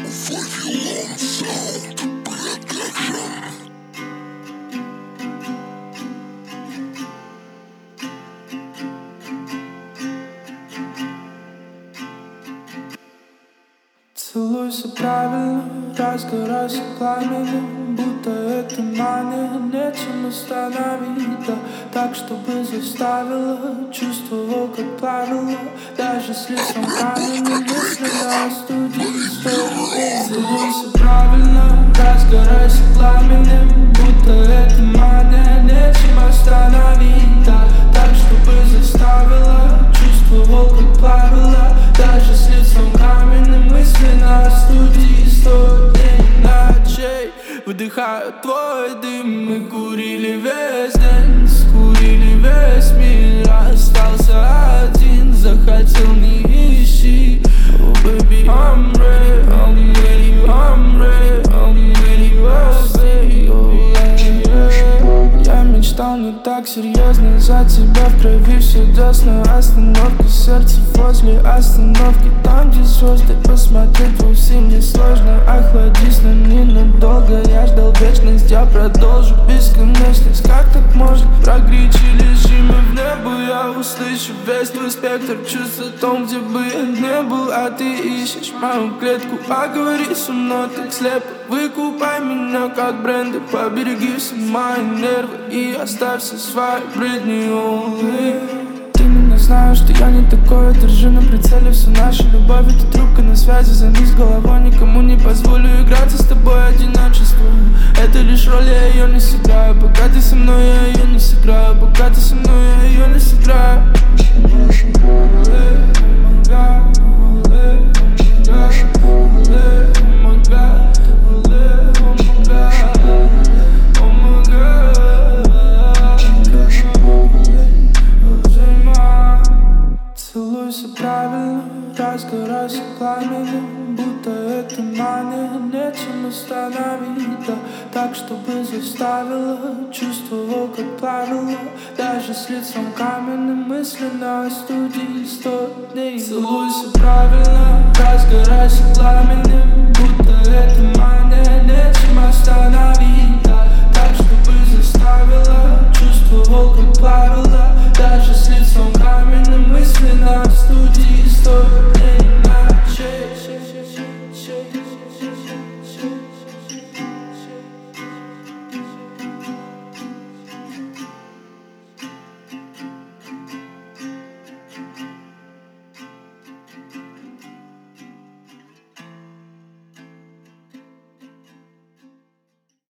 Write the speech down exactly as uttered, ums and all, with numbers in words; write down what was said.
Вавилон Саунд Продакшн. Целуйся правильно, разгорайся пламенем, будто это мания, нечем остановить, да, так, чтобы заставила, чувствовал, как плавила, даже с лицом каменным, мысленно студии стоит. Целуйся правильно, разгорайся пламенем, будто это мания, нечем остановить, да, так, чтобы заставила, чувствовал, как плавила, даже с лицом каменным, мысленно студии сто дней ночей. Вдыхаю твой дым, мы курили весь день, скурили весь мир, остался один, захотел не ищи. Oh baby, I'm ready, I'm ready, I'm ready, I'm ready, baby, oh yeah. Я мечтал не так серьезно, за тебя в крови все десна. Остановка сердца возле остановки, там где звезды, посмотреть вовсе не сложно. Охладись, но ненадолго, я ждал вечность, я продолжу бесконечность. Как так можно? Прогречили мы в небо, я услышу весь твой спектр чувств о том, где бы я не был, а ты ищешь мою клетку. Поговори со мной так слепо, выкупай меня как бренды, побереги все мои нервы и оставь все свои бредни. Ты меня знаешь, что я не такой, держи на прицеле всю нашу любовь. Это трубка на связи, займись головой, никому не позволю играться с тобой одиночество. Это лишь роль, я ее не сыграю, пока ты со мной, я ее не сыграю, пока ты со мной, я ее не сыграю. Целуйся правильно, разгорайся пламенем, будто это мания, нечем остановить, да, так, чтобы заставила, чувствовал, как плавила, даже с лицом каменным, мысленно студии сто дней. Целуйся правильно, разгорайся пламенем,